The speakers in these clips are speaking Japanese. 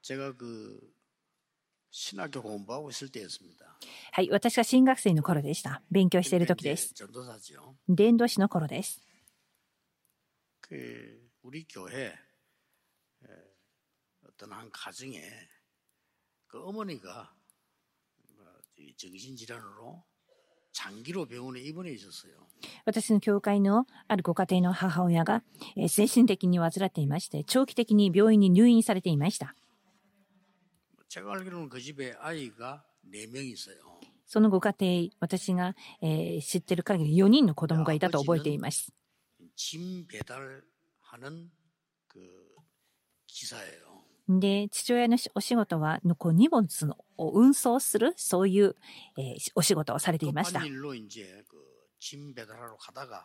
제가 신학교 공부하고 있을 때였습니다. はい、私が新学生の頃でした。勉強している時です。 전도사죠. 伝道師の頃です。 우리 교회 어떤 한 가정에 어머니가 정신질환으로 장기로 병원에 입원해 있었어요. 私の教会のあるご家庭の母親が精神的に患っていまして、長期的に病院に入院されていました。 제가 알기로는 그 집에 아이가 4명 있어요. そのご家庭、私が知っている限り4人の子供がいたと覚えています。 짐 배달하는 기사예요. で、父親のお仕事は荷物を運送するそういうお仕事をされていました。 일로 이제 짐 배달하러 가다가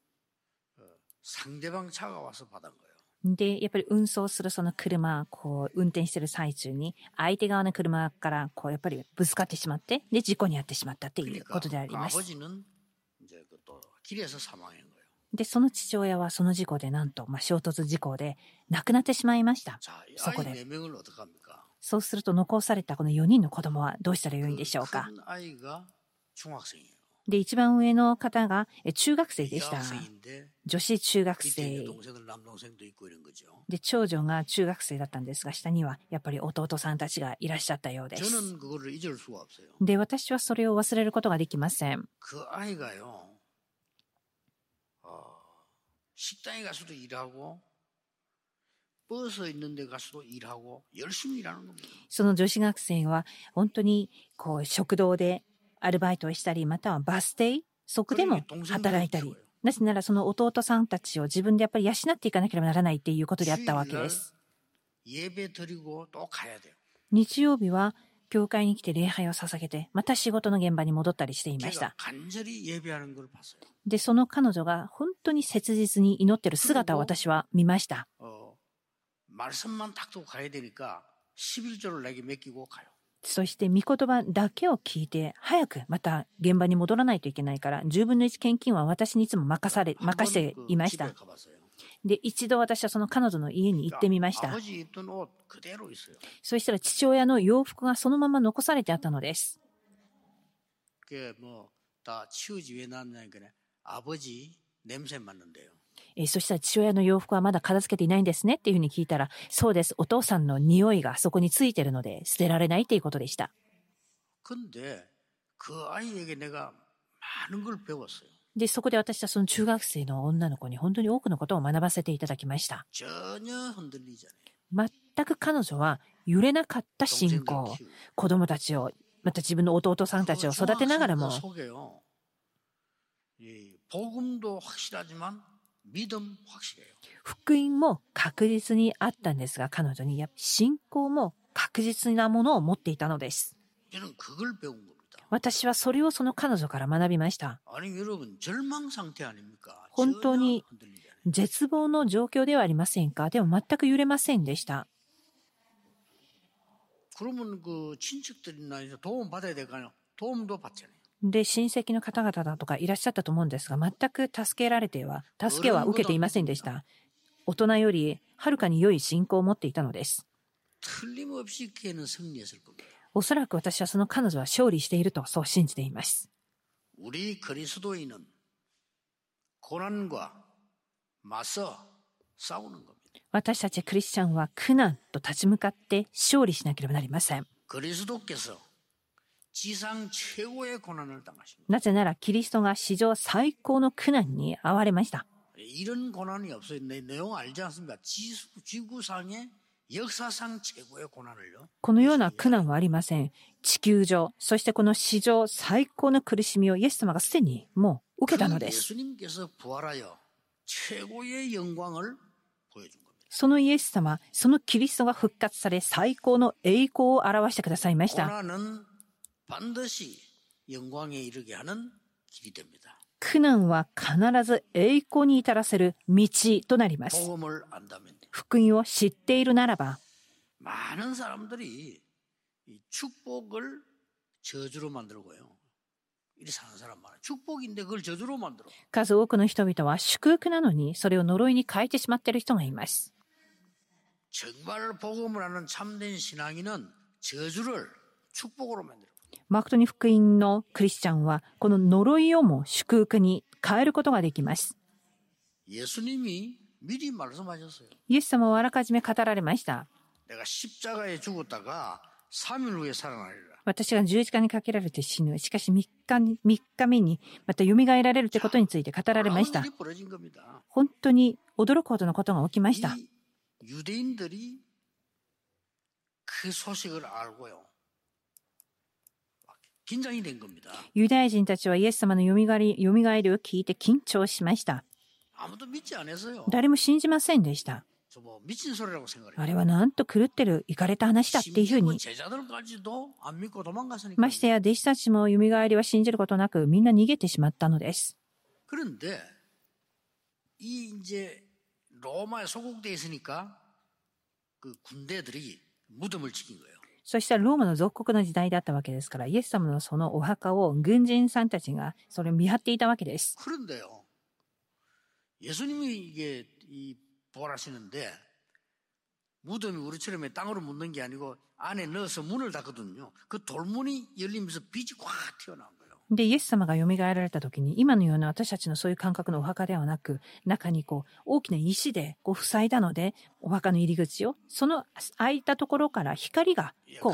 상대방 차가 와서 받은 거예요. で、やっぱり運送するその車、運転している最中に、相手側の車から、やっぱりぶつかってしまって、で、事故に遭ってしまったっていうことであります。 아버지는 이제 또 길에서 사망한 거예요. で、その父親はその事故でなんと、衝突事故で亡くなってしまいました。 자, そこで。 아이 4명을 어떡합니까? そうすると残されたこの4人の子供はどうしたらよいんでしょうか。 큰 아이가 중학생이에요. で、一番上の方が中学生でした。 여학생인데 女子中学 밑에 生。 동생들 남동생도 있고 이런 거죠. で、長女が中学生だったんですが、下にはやっぱり弟さんたちがいらっしゃったようです。 저는 그거를 잊을 수가 없어요. で、私はそれを忘れることができません。 그 아이가요. 식당에 가서도 일하고 버스 있는 데 가서도 일하고 열심히 일하는 겁니다. その女子学生は本当に食堂でアルバイトをしたり、またはバス停、そこでも働いたり。なぜならその弟さんたちを自分でやっぱり養っていかなければならないっていうことであったわけです。 예배 드리고 또 가야 돼요. 日曜日は教会に来て礼拝を捧げて、また仕事の現場に戻ったりしていました。 간절히 예배하는 걸 봤어요. で、その彼女が本当に切実に祈っている姿を私は見ました。 말씀만 딱 듣고 가야 되니까 11조를 내게 맡기고 가요. そして御言葉だけを聞いて、早くまた現場に戻らないといけないから、10分の1献金は私にいつも任していました。で、一度私はその彼女の家に行ってみました。そしたら父親の洋服がそのまま残されてあったのです。 そしたら父親の洋服はまだ片付けていないんですねっていうふうに聞いたら、そうです、お父さんの匂いがそこについているので捨てられないっていうことでした。 で、そこで私はその中学生の女の子に本当に多くのことを学ばせていただきました。 全く彼女は揺れなかった信仰、子供たちを、また自分の弟さんたちを育てながらも、 복음도 확실하지만 믿음 확실해요. 福音も確実にあったんですが、彼女に信仰も確実なものを持っていたのです。 저는 그걸 배운 겁니다. 私はそれをその彼女から学びました。 아니 여러분 절망 상태 아닙니까? 本当に絶望の状況ではありませんか？でも全く揺れませんでした。 그러면 그 친척들이나 도움 받아야 될까요? 도움도 받잖아요. で、親戚の方々だとかいらっしゃったと思うんですが、全く助けは受けていませんでした。大人よりはるかに良い信仰を持っていたのです。 틀림없이 걔는 승리했을 겁니다. おそらく私はその彼女は勝利しているとそう信じています。 우리 그리스도인은 고난과 맞서 싸우는 겁니다. 私たちクリスチャンは苦難と立ち向かって勝利しなければなりません。 그리스도께서 지상 최고의 고난을 당하십니다. なぜならキリストが史上最高の苦難に遭われました。 이런 고난이 없어요. 내용 알지 않습니까? 지구상의 역사상 최고의 고난을요. このような苦難はありません。地球上、そしてこの史上最高の苦しみをイエス様がすでにもう受けたのです。 예수님께서 부활하여 최고의 영광을 보여준 겁니다. そのイエス様、そのキリストが復活され最高の栄光を表してくださいました。 고난은 반드시 영광에 이르게 하는 길이 됩니다. 苦難は必ず栄光に至らせる道となります。 복음을 안다면 福音を知っているならば、 많은 사람들이 이 축복을 저주로 만들고요. 이렇게 사는 사람 많아요. 축복인데 그걸 저주로 만들어. 数多くの人々は祝福なのにそれを呪いに変えてしまっている人がいます。 정말 복음을 하는 참된 신앙인은 저주를 축복으로 만들어요. 誠に福音のクリスチャンはこの呪いをも祝福に変えることができます。 예수님이 미리 말씀하셨어요. イエス様はあらかじめ語られました。 내가 십자가에 죽었다가 3일 후에 살아나리라. 私が十字架にかけられて死ぬ。しかし3日目にまた蘇られるということについて語られました。 本当に驚くほどのことが起きました。 유대인들이 그 소식을 알고요. 긴장이 된 겁니다. ユダヤ人たちはイエス様のよみがえりを聞いて緊張しました。 아무도 믿지 않았어요. 誰も信じませんでした。 뭐 미친 소리라고 생각해요. あれはなんと狂ってる、イカれた話だっていうふうに。 제자들까지도 안 믿고 도망갔으니까. ましてや弟子たちもよみがえりは信じることなくみんな逃げてしまったのです。 그런데 이 이제 로마에 소국돼 있으니까 그 군대들이 무덤을 지킨 거예요. そしたらローマの属国の時代だったわけですから、イエス様のそのお墓を軍人さんたちがそれを見張っていたわけです。 그런데요. 예수님이 이게 부활하시는데 무덤이 우리처럼 땅으로 묻는 게 아니고 안에 넣어서 문을 닫거든요. 그 돌문이 열리면서 빛이 꽉 튀어나온 거예요. で、イエス様が蘇られた時に、今のような私たちのそういう感覚のお墓ではなく、中に大きな石で塞いだので、お墓の入り口を、その開いたところから光が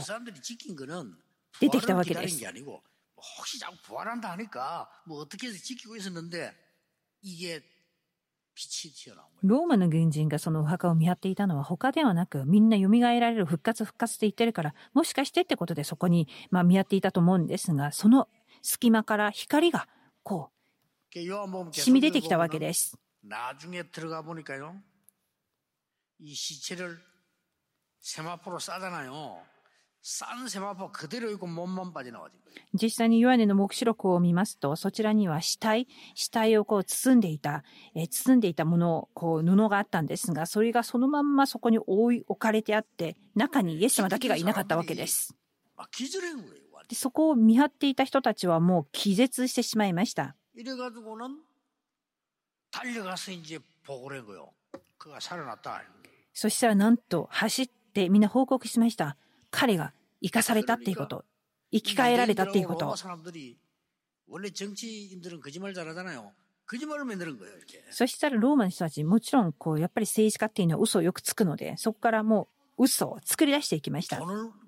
出てきたわけです。 혹시 자꾸 부활한다 하니까 뭐 어떻게 해서 지키고 있었는데 이게 빛이 튀어나온 거예요. ローマの軍人がそのお墓を見張っていたのは他ではなく、みんな蘇られる、復活って言ってるから、もしかしてってことでそこに見張っていたと思うんですが、その隙間から光が染み出てきたわけです。 나중에 들어가 보니까요, 이 시체를 세마포로 싸잖아요. 싼 세마포 그대로 있고 몸만 빠져나와진 거예요. 実際にヨハネの黙示録を見ますと、そちらには死体を包んでいたもの、布があったんですが、それがそのまんまそこに置かれてあって、中にイエス様だけがいなかったわけです。 でそこを見張っていた人たちはもう気絶してしまいました。 이래가지고는 달려가서 이제 보고를 한 거예요. 그가 살아났다. そしたらなんと走ってみんな報告しました。彼が生かされたっていうこと、生き返られたっていうこと。 원래 정치인들은 거짓말 잘하잖아요. 거짓말을 만드는 거예요. 이렇게. そしたらローマの人たち、もちろんやっぱり政治家っていうのは嘘をよくつくので、そこからもう嘘を作り出していきました。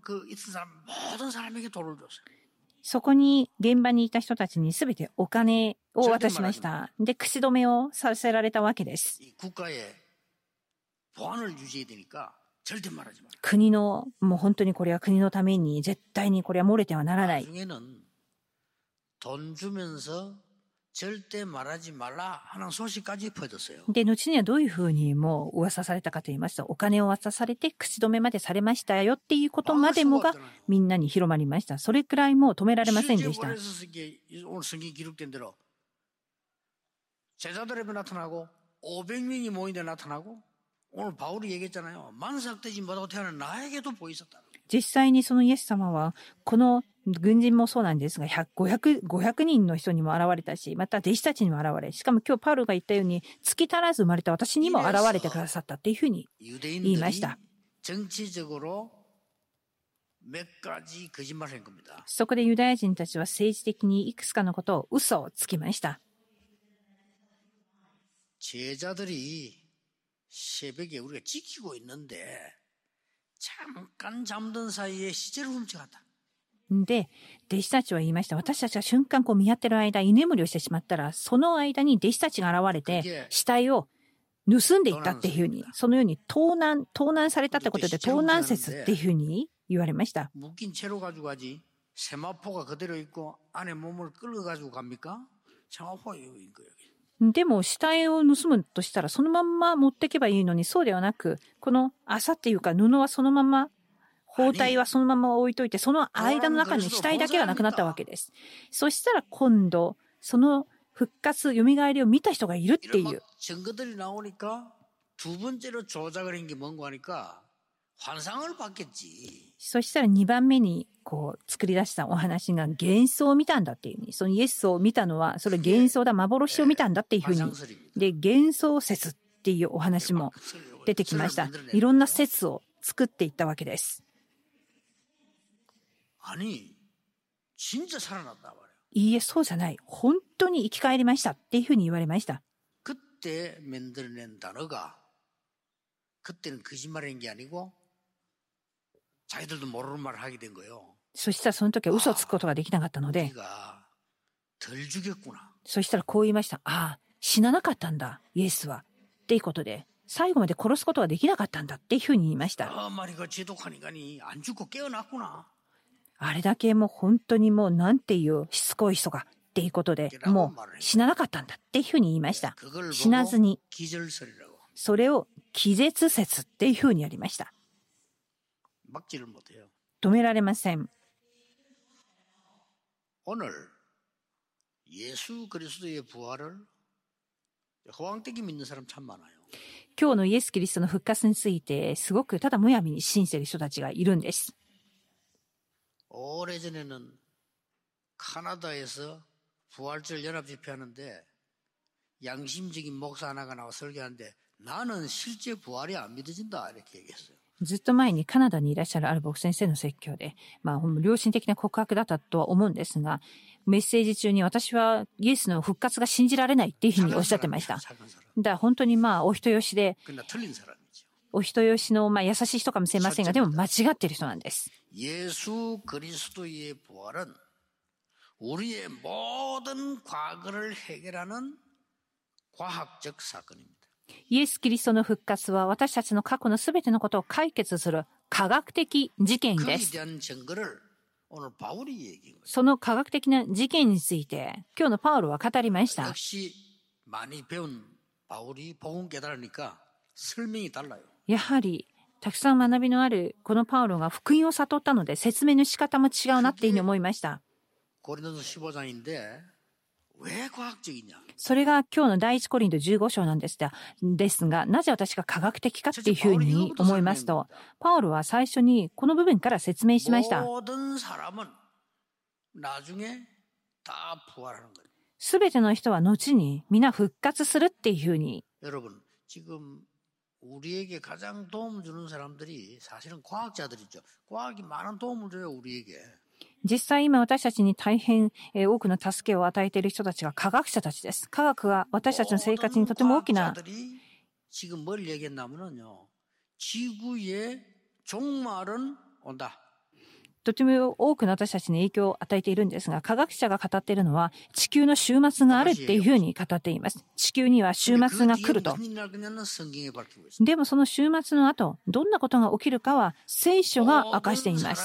そこに現場にいた人たちにすべてお金を渡しました。で、口止めをさせられたわけです。 国の、もう本当にこれは国のために絶対にこれは漏れてはならない。 절대 말하지 말라 하는 소식까지 퍼졌어요. で、後にはどういうふうにもう噂されたかと言いますと、お金を渡されて口止めまでされましたよっていうことまでもがみんなに広まりました。それくらいもう止められませんでした。 오늘 성경에 기록된 대로 제자들 앞에 나타나고 500명이 모인 데 나타나고 오늘 바울이 얘기했잖아요. 만삭되지 못하고 태어난 나에게도 보이셨다. 実際にそのイエス様はこの軍人もそうなんですが500人の人にも現れたし、また弟子たちにも現れ、しかも今日パウロが言ったように月足らず生まれた私にも現れてくださったっていうふうに言いました。そこでユダヤ人たちは政治的にいくつかのことを嘘をつきました。 제자들이 새벽에 우리가 지키고 있는데 잠깐 잠든 사이에 시체를 훔쳐갔다. で、弟子たちは言いました。私たちが瞬間見張ってる間、居眠りをしてしまったら、その間に弟子たちが現れて、死体を盗んでいったっていうふうに、そのように盗難されたってことで、盗難説っていうふうに言われました。 묶인 채로 가지고 가지. 세마포가 그대로 있고 안에 몸을 끌어 가지고 갑니까? 세마포가 여기 있는 거예요. でも死体を盗むとしたらそのまんま持ってけばいいのに、そうではなく、この麻っていうか布はそのまま、包帯はそのまま置いといて、その間の中に死体だけがなくなったわけです。そしたら今度その復活、蘇りを見た人がいるっていう。 증거들이 나오니까 두 번째로 조작을 한 게 뭔가 하니까 환상을 받겠지. そしたら2番目に作り出したお話が幻想を見たんだっていうふうに、そのイエスを見たのはそれ幻想だ、幻を見たんだっていうふうに、で幻想説ってっていうお話も出てきました。いろんな説を作っていったわけです。いいえ、そうじゃない。本当に生き返りましたっていうふうに言われました。 그때 만들어낸 단어가 그때는 거짓말인 게 아니고 자기들도 모르는 말을 하게 된 거예요. そしたらその時は嘘をつくことができなかったので、そしたらこう言いました。ああ、死ななかったんだ、イエスは。っていうことで、最後まで殺すことができなかったんだっていうふうに言いました。あれだけもう本当にもうなんていうしつこい人がっていうことで、もう死ななかったんだっていうふうに言いました。死なずに、それを気絶説っていうふうにやりました。止められません。 오늘 예수 그리스도의 부활을 허황되게 믿는 사람 참 많아요. 今日のイエス・キリストの復活についてすごくただむやみに信じている人たちがいるんです。 오래전에는 카나다에서 부활절 연합 집회하는데 양심적인 목사 하나가 나와 설교하는데 나는 실제 부활이 안 믿어진다 이렇게 얘기했어요. ずっと前にカナダにいらっしゃるある牧師先生の説教で、良心的な告白だったとは思うんですが、メッセージ中に私はイエスの復活が信じられないっていうふうにおっしゃってました。だから本当にお人よしで、お人よしの優しい人かもしれませんが、でも間違っている人なんです。 예수 그리스도의 부활은 우리의 모든 과거를 해결하는 과학적 사건입니다. イエス・キリストの復活は私たちの過去のすべてのことを解決する科学的事件です。その科学的な事件について今日のパウロは語りました。やはりたくさん学びのあるこのパウロが福音を悟ったので説明の仕方も違うなっていうふうに思いました。それが今日の第一コリント15章なんですが、なぜ私が科学的かっていうふうに思いますと、パウロは最初にこの部分から説明しました。すべての人は後に皆復活するっていうふうに。 우리에게 가장 도움을 주는 사람들이 사실은 과학자들이죠. 과학이 많은 도움을 줘요, 우리에게. 実際今私たちに大変多くの助けを与えている人たちが科学者たちです。科学は私たちの生活にとても大きな 지금 뭘 얘기했냐면요. 지구의 종말은 온다. とても多くの私たちに影響を与えているんですが、科学者が語っているのは地球の終末があるっていうふうに語っています。地球には終末が来ると。でもその終末の後、どんなことが起きるかは聖書が明かしています。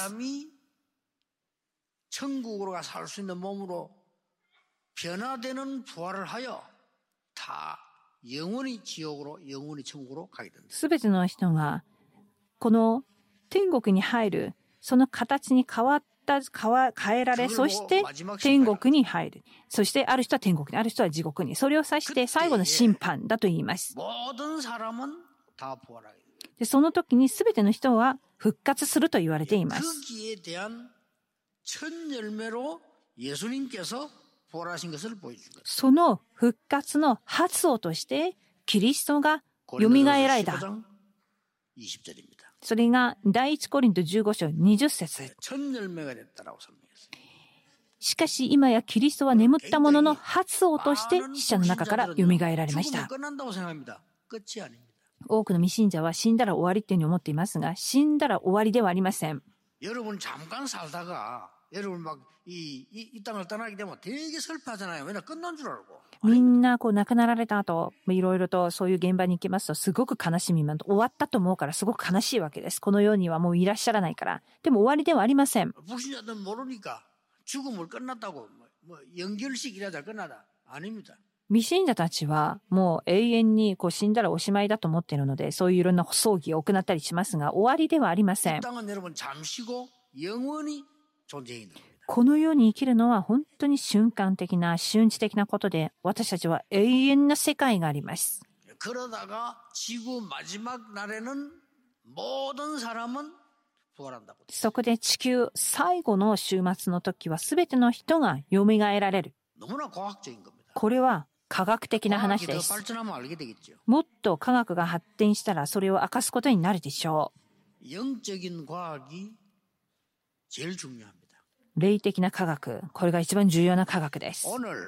천국으로 가 살 수 있는 몸으로 변화되는 부활을 하여 다 영원히 지옥으로 영원히 천국으로 가게 된다. すべての人がこの天国に入るその形に変えられ、そして天国に入る。そしてある人は天国に、ある人は地獄に。それを指して最後の審判だと言います。で、その時にすべての人は復活すると言われています。その復活の発音としてキリストがよみがえられた。それが第一コリント15章20節。しかし今やキリストは眠った者の発音として死者の中からよみがえられました。多くの未信者は死んだら終わりっていうふうに思っていますが、死んだら終わりではありません。みんな亡くなられた後、いろいろとそういう現場に行きますとすごく悲しみ、終わったと思うからすごく悲しいわけです。この世にはもういらっしゃらないから。でも終わりではありません。未信者たちはもう永遠に死んだらおしまいだと思っているので、そういういろんな葬儀を行ったりしますが、終わりではありません。この世に生きるのは本当に瞬間的な瞬時的なことで、私たちは永遠な世界があります。そこで地球最後の終末の時は全ての人がよみがえられる。これは科学的な話です。もっと科学が発展したらそれを明かすことになるでしょう。霊的な科学、これが一番重要な科学です。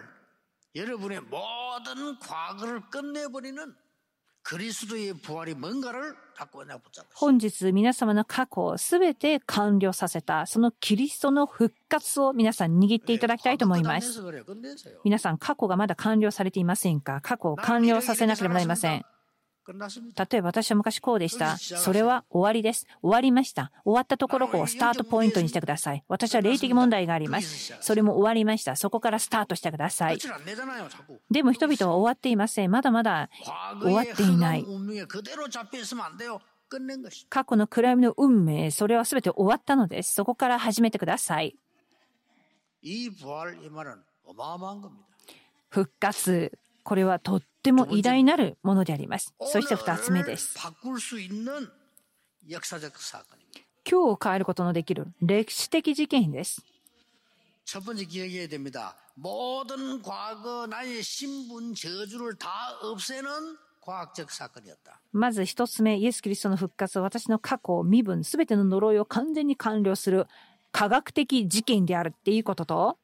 本日皆様の過去をすべて完了させたそのキリストの復活を皆さん握っていただきたいと思います。皆さん過去がまだ完了されていませんか？過去を完了させなければなりません。例えば私は昔こうでした。それは終わりです。終わりました。終わったところをスタートポイントにしてください。私は霊的問題があります。それも終わりました。そこからスタートしてください。でも人々は終わっていません。まだまだ終わっていない。過去の暗闇の運命、それは全て終わったのです。そこから始めてください。復活。これはとっても偉大なるものであります。そして2つ目です。今日を変えることのできる歴史的事件です。まず1つ目、イエス・キリストの復活は私の過去、身分、すべての呪いを完全に完了する科学的事件であるっていうことと、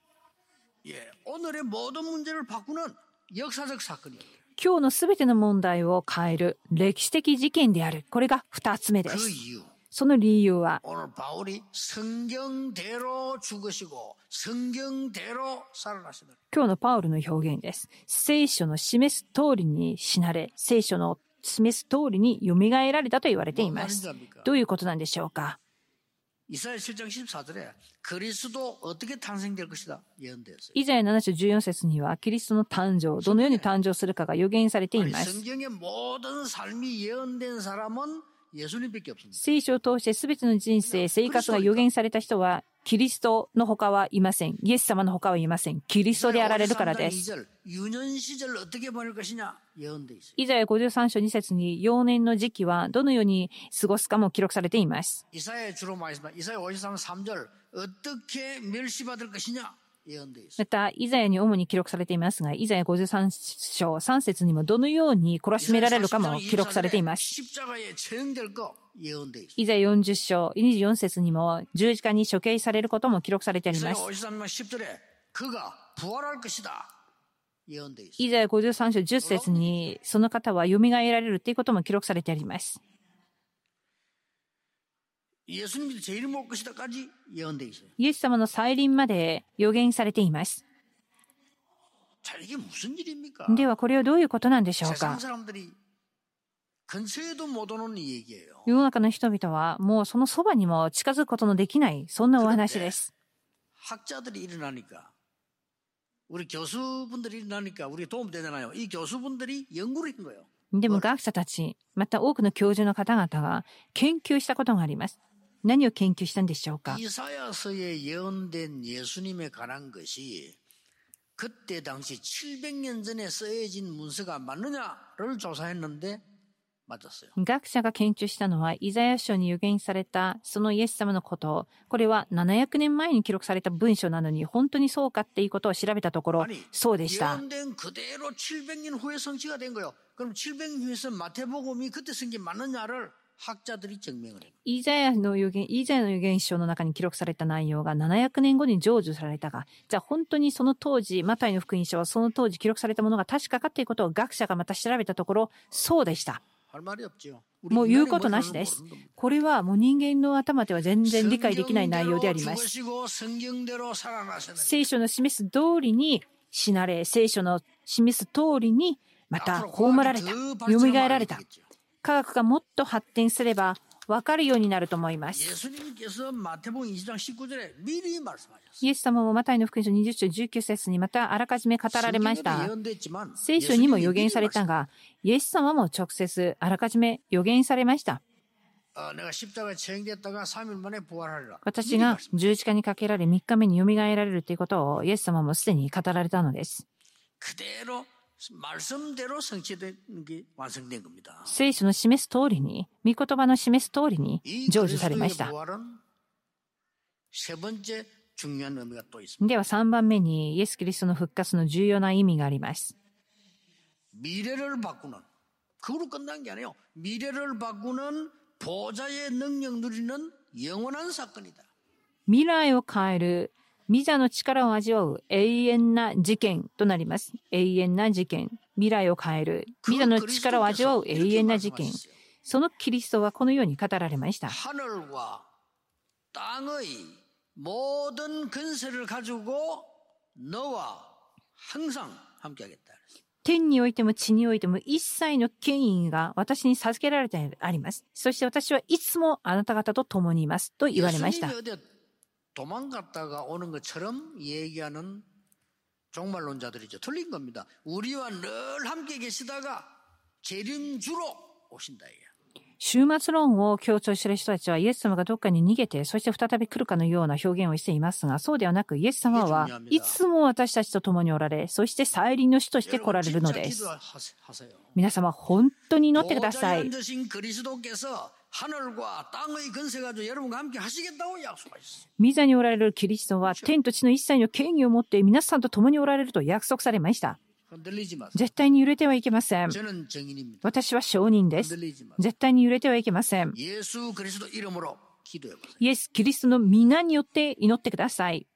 今日のすべての問題を変える歴史的事件である。これが2つ目です。その理由は、今日のパウルの表現です。聖書の示す通りに死なれ、聖書の示す通りによみがえられたと言われています。どういうことなんでしょうか。イザヤ7장7장14節にはキリストの誕生、どのように誕生するかが予言されています。聖書を通して全ての人生、生活が予言された人はキリストの他はいません。イエス様の他はいません。キリストであられるからです。イザヤ53章2節に幼年の時期はどのように過ごすかも記録されています。また、イザヤに主に記録されていますが、イザヤ53章3節にもどのように懲らしめられるかも記録されています。イザヤ40章24節にも十字架に処刑されることも記録されてあります。イザヤ53章10節にその方はよみがえられるということも記録されてあります。イエス様の再臨まで予言されています。ではこれはどういうことなんでしょうか。世の中の人々はもうそのそばにも近づくことのできない、そんなお話です。でも学者たち、また多くの教授の方々が研究したことがあります。何を研究したんでしょうか。 이사야서에 예언된 예수님에 관한 것이 그때 당시 700년 전에 쓰여진 문서가 맞느냐를 조사했는데 맞았어요. 学者が研究したのはイザヤ書に預言されたそのイエス様のこと。これは700年前に記録された文書なのに本当にそうかっていうことを調べたところ、そうでした。 예언된 그대로 700년 후에 성취가 된 거예요. 그럼 700년 후에서 마태복음이 그때 쓴 게 맞느냐를イザヤの預言書の中に記録された内容が700年後に成就されたが、じゃあ本当にその当時、マタイの福音書はその当時記録されたものが確かかということを学者がまた調べたところ、そうでした。もう言うことなしです。これはもう人間の頭では全然理解できない内容であります。聖書の示す通りに死なれ、聖書の示す通りにまた葬られた、よみがえられた。科学がもっと発展すれば分かるようになると思います。イエス様もマタイの福音書20章19節にまたあらかじめ語られました。聖書にも予言されたが、イエス様も直接あらかじめ予言されました。私が十字架にかけられ3日目によみがえられるということをイエス様もすでに語られたのです。聖書の示す通りに、御言葉の示す通りに成就されました。では3番目にイエス・キリストの復活の重要な意味があります。 미래를 바꾸는 그걸로 끝난 게 아니에요. 미래를 바꾸는 보좌의 능력 누리는 영원한 사건이다. 未来を変える御座の力を味わう永遠な事件となります。永遠な事件。未来を変える御座の力を味わう永遠な事件。そのキリストはこのように語られました。 하늘과 땅의 모든 근세를 가지고 너와 항상 함께하겠다. 天においても地においても一切の権威が私に授けられてあります。そして私はいつもあなた方と共にいますと言われました。 도망갔다가 오는 것처럼 얘기하는 종말론자들이죠. 틀린 겁니다. 우리와 늘 함께 계시다가 재림주로 오신다. 終末論を強調している人たちはイエス様がどっかに逃げてそして再び来るかのような表現をしていますが、そうではなくイエス様はいつも私たちと共におられ、そして再臨の主として来られるのです。皆様本当に祈ってください。 하늘과 땅의 근세 가지고 여러분과 함께 하시겠다고 약속하셨어요. 御座におられるキリストは天と地の一切の権威を持って皆さんと共におられると約束されました。絶対に揺れてはいけません。私は証人です。絶対に揺れてはいけません。イエス・キリストの皆によって祈ってください。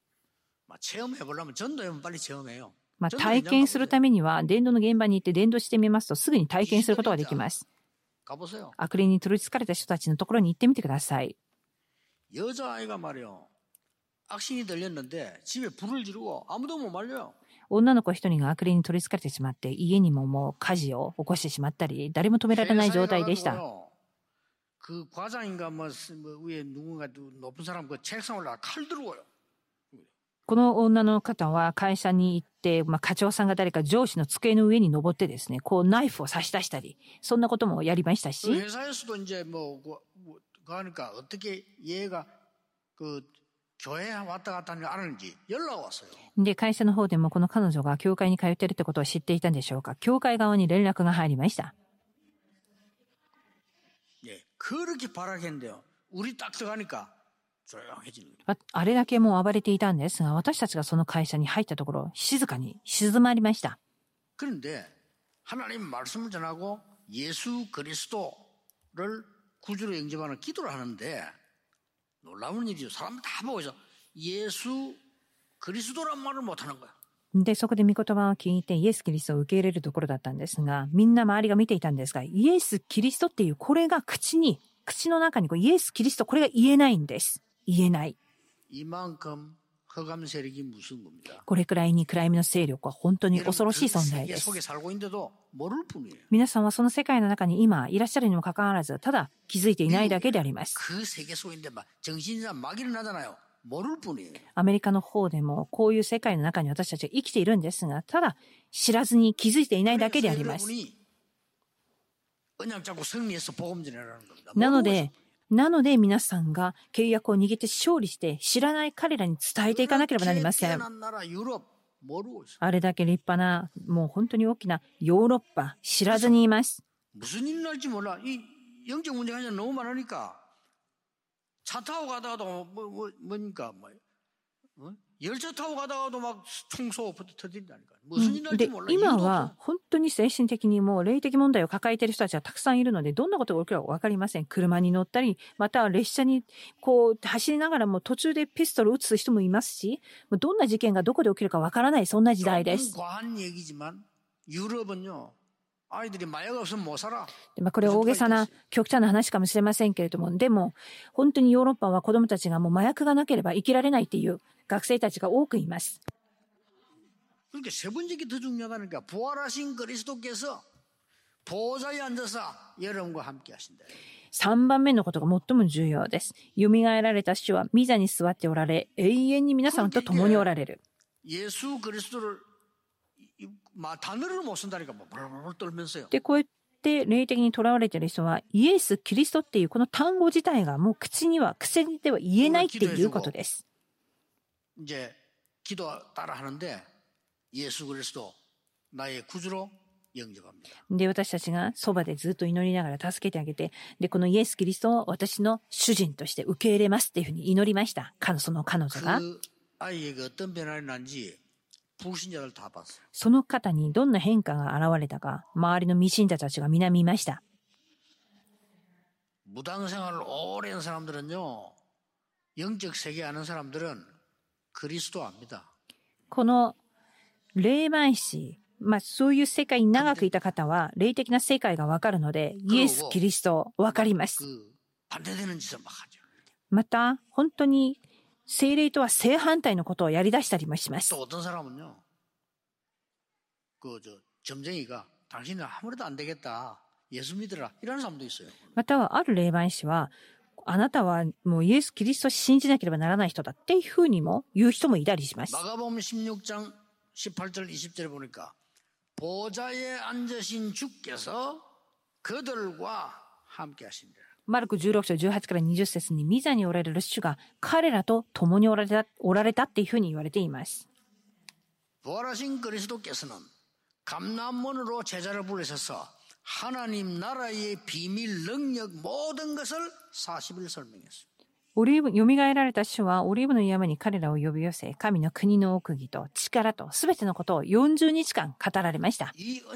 体験するためには伝道の現場に行って伝道してみますとすぐに体験することができます。悪霊に取りつかれた人たちのところに行ってみてください。 여자아이가 말이요. 악신이 들렸는데 집에 불을 지르고 아무도 못 말려요. 女の子一人が悪霊に取りつかれてしまって家にももう火事を起こしてしまったり誰も止められない状態でした。 그 과장인가 뭐 위에 누군가 높은 사람 그 책상 올라가 칼 들고요. この女の方は会社に行って、課長さんが誰か上司の机の上に登ってですね、こうナイフを差し出したり、そんなこともやりましたし。 회사에서도 이제 뭐 그러니까 어떻게 얘가 그 교회에 왔다 갔다 하는 걸 아는지 연락 왔어요. で、会社の方でもこの彼女が教会に通っているってことを知っていたんでしょうか。教会側に連絡が入りました。 예, 그렇게 바라겠는데요. 우리 딱 들어가니까. あれだけもう暴れていたんですが、私たちがその会社に入ったところ、静かに静まりました。 그런데 하나님 말씀을 전하고 예수 그리스도를 구주로 영접하는 기도를 하는데 놀라운 일이죠. 사람 다 보고 있어. 예수 그리스도란 말을 못하는 거야. で、そこで御言葉を聞いてイエス・キリストを受け入れるところだったんですが、みんな周りが見ていたんですが、イエス・キリストっていうこれが口の中にイエス・キリストこれが言えないんです。言えない。これくらいに暗闇の勢力は本当に恐ろしい存在です。皆さんはその世界の中に今いらっしゃるにもかかわらず、ただ気づいていないだけであります。アメリカの方でもこういう世界の中に私たちは生きているんですが、ただ知らずに気づいていないだけであります。なので皆さんが契約を握って勝利して知らない彼らに伝えていかなければなりません。あれだけ立派なもう本当に大きなヨーロッパ知らずにいます。で、今は本当に精神的にもう霊的問題を抱えている人たちはたくさんいるので、どんなことが起きるか分かりません。車に乗ったり、または列車にこう走りながらも途中でピストルを撃つ人もいますし、どんな事件がどこで起きるか分からない、そんな時代です。これは大げさな極端な話かもしれませんけれども、でも本当にヨーロッパは子どもたちがもう麻薬がなければ生きられないっていう学生たちが多くいます。3番目のことが最も重要です。蘇られた主は御座に座っておられ、永遠に皆さんと共におられる。で、こうやって霊的にとらわれている人はイエス・キリストっていうこの単語自体がもう口では言えないっていうことです。で、私たちがそばでずっと祈りながら助けてあげて、で、このイエス・キリストを私の主人として受け入れますっていうふうに祈りました。その彼女が。 その方にどんな変化が現れたか、周りの未信者たちが皆見ました。 무당생활을 오래 한 사람들은요, 영적 세계 아는 사람들은 그리스도 압니다. この霊媒師、そういう世界に長くいた方は霊的な世界がわかるので、イエス・キリストわかります。また本当に聖霊とは正反対のことをやり出したりもします。またはある霊媒師は、あなたはもうイエス・キリストを信じなければならない人だっていうふうにも言う人もいたりします。 마가복음 16장 18절 20절에 보니까 보좌에 앉으신 주께서 그들과 함께 하신다. マルコ16章18から20節に、御座におられる主が彼らと共におられたっていうふうに言われています。 부활하신 그리스도께서는 감람문으로 제자를 부르셔서 하나님 나라의 비밀 능력 모든 것을 40일 설명했습니다. よみがえられた主はオリーブの山に彼らを呼び寄せ、神の国の奥義と力とすべてのことを40日間語られました。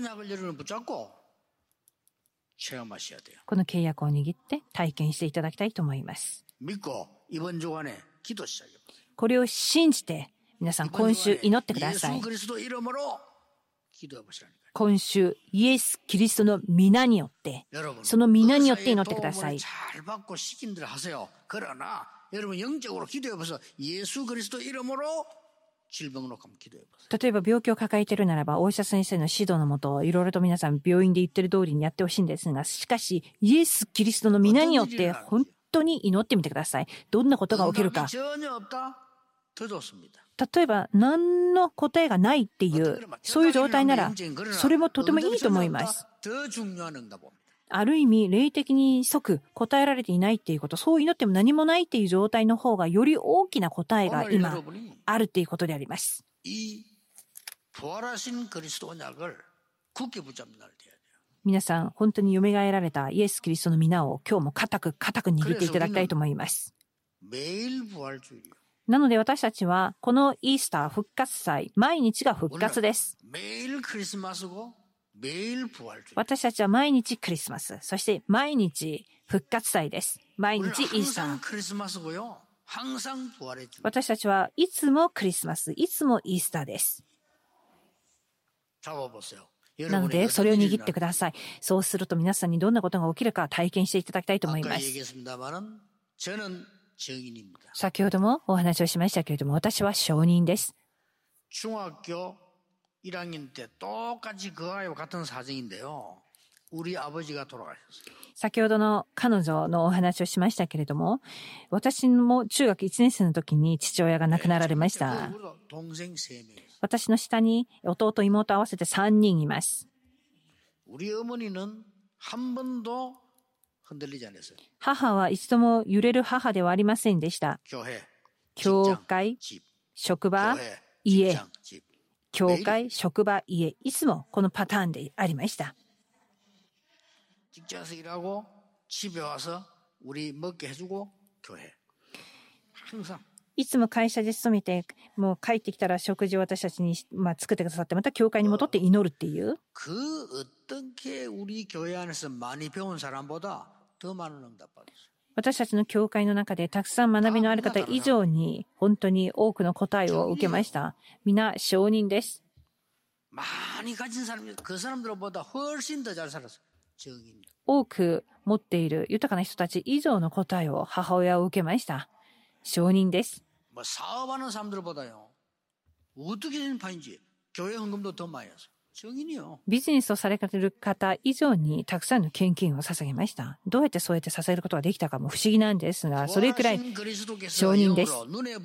この契約を握って体験していただきたいと思います。これを信じて皆さん今週祈ってください。今週イエス・キリストの皆によって、その皆によって祈ってください。例えば病気を抱えているならば、お医者先生の指導のもといろいろと皆さん病院で言ってる通りにやってほしいんですが、しかしイエス・キリストの皆によって本当に祈ってみてください。どんなことが起きるか。例えば何の答えがないっていう、そういう状態ならそれもとてもいいと思います。ある意味霊的に即答えられていないっていうこと、そう祈っても何もないっていう状態の方がより大きな答えが今あるっていうことであります。皆さん本当に蘇られたイエス・キリストの皆を今日も固く握っていただきたいと思います。なので私たちはこのイースター復活祭、毎日が復活です。私たちは毎日クリスマス、そして毎日復活祭です。毎日イースター。私たちはいつもクリスマス、いつもイースターです。なのでそれを握ってください。そうすると皆さんにどんなことが起きるか体験していただきたいと思います。先ほどもお話をしましたけれども、私は証人です。 중학교 1학년 때 똑같이 그 아이와 같은 사정인데요. 우리 아버지가 돌아가셨어요. 先ほどの彼女のお話をしましたけれども、私も中学1年生の時に父親が亡くなられました。私の下に弟妹合わせて3人います。 우리 어머니는 한 번도 母は一度も揺れる母ではありませんでした。教会、職場、家。教会、職場、家。いつもこのパターンでありました。いつも会社で勤めて、もう帰ってきたら食事を私たちに作ってくださって、また教会に戻って祈るっていう。私たちの教会の中でたくさん学びのある方以上に本当に多くの答えを受けました。皆証人です。多く持っている豊かな人たち以上の答えを母親を受けました。証人です。ビジネスをされている方以上にたくさんの献金を捧げました。どうやってそうやって支えることができたかも不思議なんですが、それくらい証人です。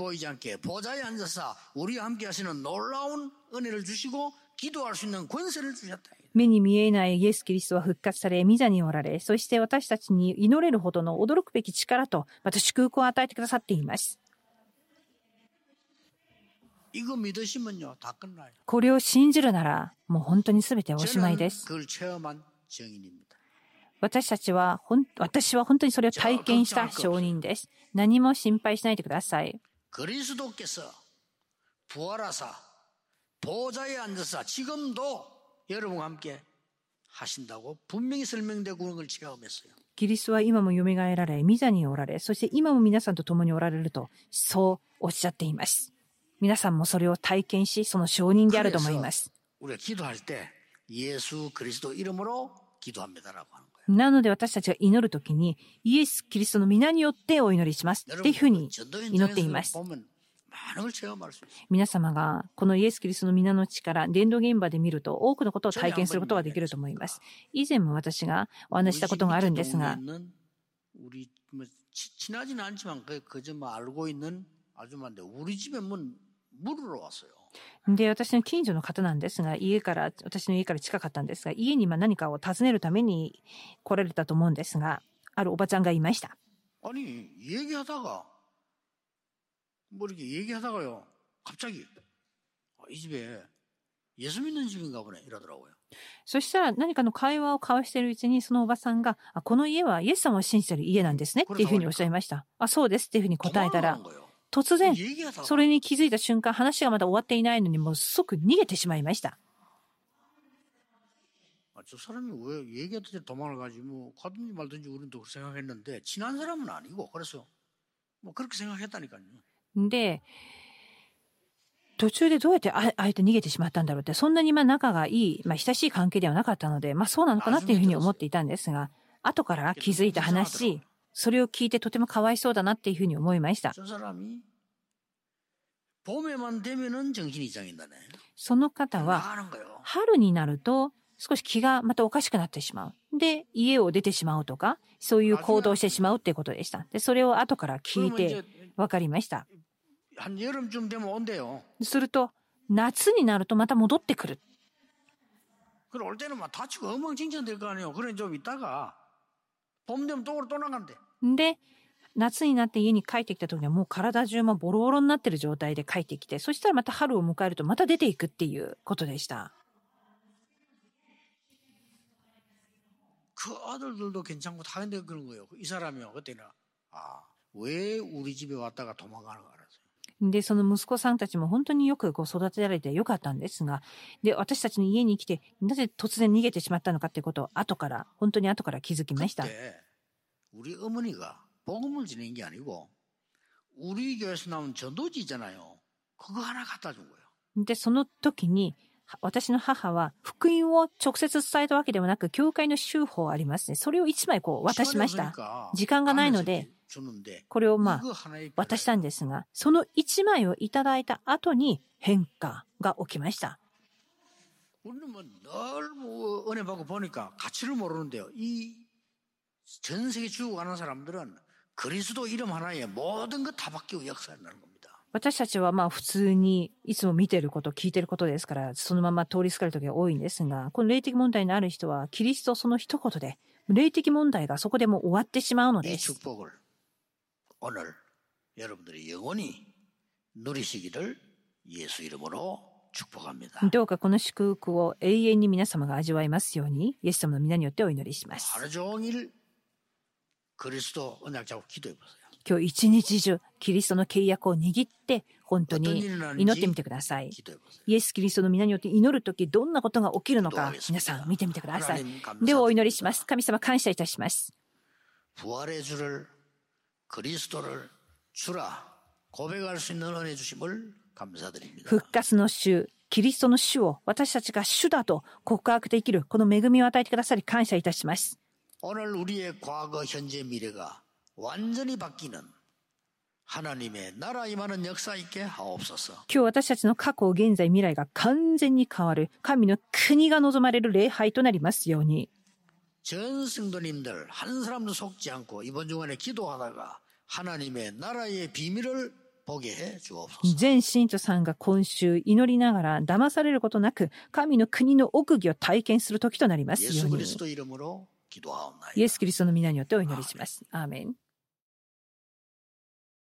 目に見えないイエス・キリストは復活され、御座におられ、そして私たちに祈れるほどの驚くべき力と、また祝福を与えてくださっています。これを信じるなら、もう本当に全ておしまいです。私は本当にそれを体験した証人です。何も心配しないでください。 보좌에 앉아서 지금도 여러분과 함께 하신다고 분명히 설명되고 그런 걸 제가 음했어요. キリストは今も蘇られ、御座におられ、そして今も皆さんと共におられると、そうおっしゃっています。皆さんもそれを体験し、その証人であると思います。 우리가 기도할 때 예수 그리스도 이름으로 기도합니다라고 하는 거예요. なので私たちが祈るときに、イエス・キリストの皆によってお祈りしますっていうふうに祈っています。皆様がこのイエス・キリストの皆の力、伝道現場で見ると多くのことを体験することができると思います。以前も私がお話したことがあるんですが、 친하지는 않지만 그저 알고 있는 아줌마인데 우리 집에 물으러 왔어요. で、私の近所の方なんですが、私の家から近かったんですが、家に何かを訪ねるために来られたと思うんですが、あるおばちゃんがいました。 아니, 얘기하다가 뭐 이렇게 얘기하다가요, 갑자기 이 집에 예수 믿는 집인가 보네 이러더라고요. そしたら何かの会話を交わしているうちにそのおばさんが、この家はイエス様を信じている家なんですねっていうふうにおっしゃいました。そうですっていうふうに答えたら、突然それに気づいた瞬間、話がまだ終わっていないのにもう即逃げてしまいました。 저 사람이 왜 얘기하던 데 도망을 가지 뭐 가든지 말든지 우리는 또 생각했는데 친한 사람은 아니고 그래서 뭐 그렇게 생각했다니까요. で、途中でどうやってあえて逃げてしまったんだろうって、そんなに仲がいい、親しい関係ではなかったので、そうなのかなっていうふうに思っていたんですが、後から気づいた話、それを聞いてとてもかわいそうだなっていうふうに思いました。その方は春になると少し気がまたおかしくなってしまう。で、家を出てしまうとか、そういう行動をしてしまうっていうことでした。で、それを後から聞いて分かりました。すると、夏になるとまた戻ってくる。で、夏になって家に帰ってきた時にはもう体中もボロボロになっている状態で帰ってきて、そしたらまた春を迎えるとまた出ていくっていうことでした。 그 아들들도 괜찮고 다 했는데 그런 거예요. 이 사람이요. 그때는 왜 우리 집에 왔다가 도망가는 거 알았어요. で、その息子さんたちも本当によく育てられてよかったんですが、で、私たちの家に来てなぜ突然逃げてしまったのかっていうことを本当に後から気づきました。 우리 어머니가 복음을 지낸 게 아니고 우리 교회에서 나온 전도지잖아요. 그거 하나 갖다 준 거예요. で、その時に 私の母は福音を直接伝えたわけではなく、教会の修法ありますね。それを一枚渡しました。時間がないので、これを渡したんですが、その一枚をいただいた後に変化が起きました。 우리는 늘 은혜 받고 보니까 가치를 모르는데요. 이 전 세계 죽어가는 사람들은 그리스도 이름 하나에 모든 것 다 바뀌고 역사를 나는 겁니다. 私たちは普通にいつも見ていること、聞いていることですから、そのまま通りすがる時が多いんですが、この霊的問題のある人は、キリストその一言で、霊的問題がそこでもう終わってしまうのです。 오늘 여러분들이 영원히 누리시기를 예수 이름으로 축복합니다. どうかこの祝福を永遠に皆様が味わいますように、イエス様の皆によってお祈りします。 하루 종일 그리스도 언약 잡고 기도해 보세요. 今日一日中キリストの契約を握って本当に祈ってみてください。イエス・キリストの皆によって祈るときどんなことが起きるのか皆さん見てみてください。ではお祈りします。神様感謝いたします。 부활의 주를 그리스도를 주라 고백할 수 있는 은혜 주심을 감사드립니다. 復活の主、キリストの主を私たちが主だと告白できるこの恵みを与えてくださり感謝いたします。 오늘 우리의 과거, 현재, 미래가 완전히 바뀌는 하나님의 나라 임하는 역사 있게 하옵소서. 今日私たちの過去、現在、未来が完全に変わる神の国が望まれる礼拝となりますように。 전 성도님들 한 사람도 속지 않고 이번 주간에 기도하다가 하나님의 나라의 비밀을 보게 해 주옵소서. 全信徒さんが今週祈りながら騙されることなく神の国の奥義を体験する時となりますように。 예수 그리스도 이름으로 기도하옵나이다. イエス・キリストの皆によってお祈りします。アーメン。